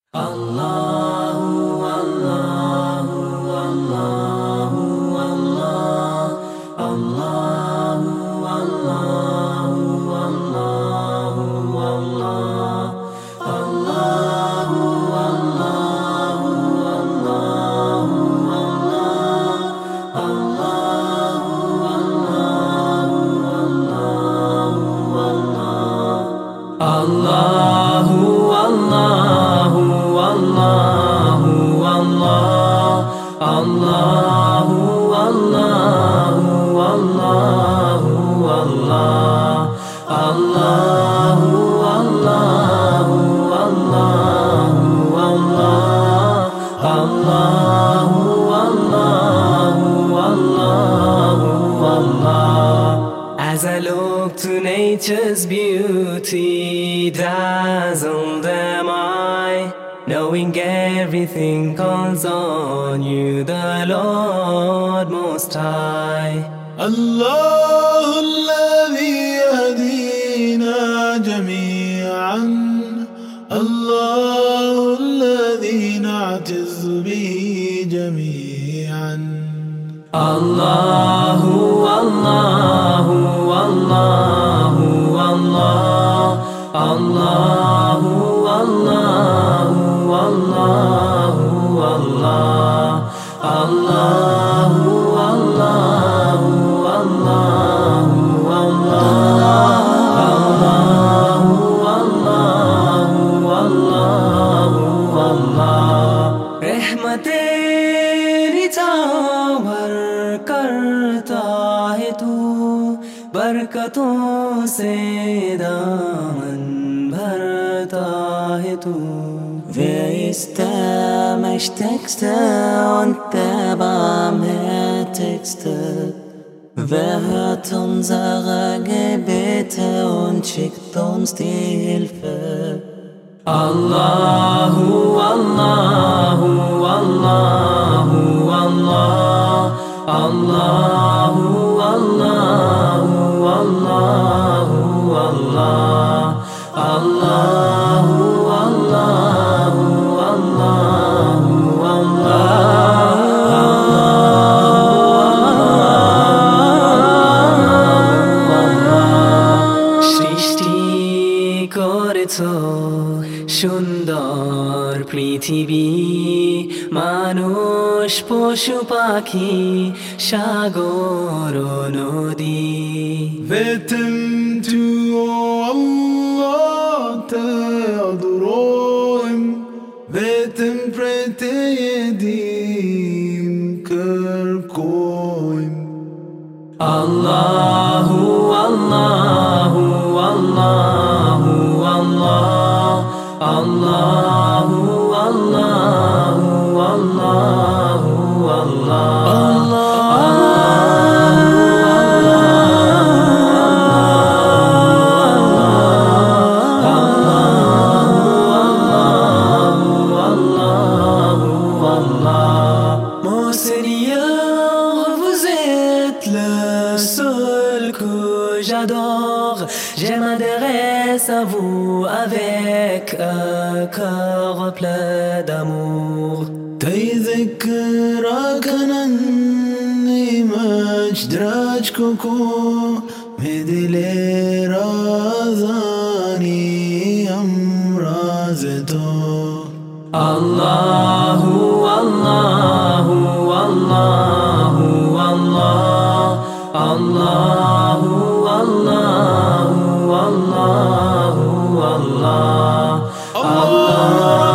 الله الله الله الله الله الله الله الله الله الله As I look to nature's beauty, dazzled am I, knowing everything calls on you, the Lord Most High. الله الذي يهدينا جميعا، الله الذي نعتز به جميعا. الله الله الله الله الله الله الله الله الله करता है तू, बरकतों से दामन भरता है तू. Wer ist der Mächtigste und der Barmherzigste? Wer hört unsere Gebete und schickt uns die Hilfe? Allahu, Allahu, Allahu, Allah, Allahu, Allahu, Allahu, Allah, Allahu, Allahu, Allahu, Allah. সৃষ্টি করেছো সুন্দর পৃথিবী, মানুষ পশু পাখি সাগর নদী. Beten du, Allah, te adorim. Beten prete yedim kerkoim. Allahu, Allahu, Allahu, Allah, Allahu, Allahu, Allahu, Allah. Mon Seigneur, vous êtes le seul que j'adore. Je m'adresse à vous avec un cœur plein d'amour. تذكرك أنني مجدرجككو مثل رازاني أمرازتو. Allahu, Allahu, Allahu, Allah, Allahu, Allahu, Allahu, Allah, Allah.